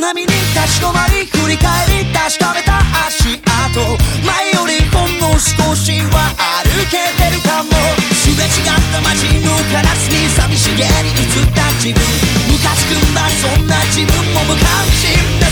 波に立ち止まり振り返り確かめた足跡、前よりほんの少しは歩けてるかも。すれ違った街のカラスに寂しげに映った自分、ムカつくんだそんな自分も無関心だ。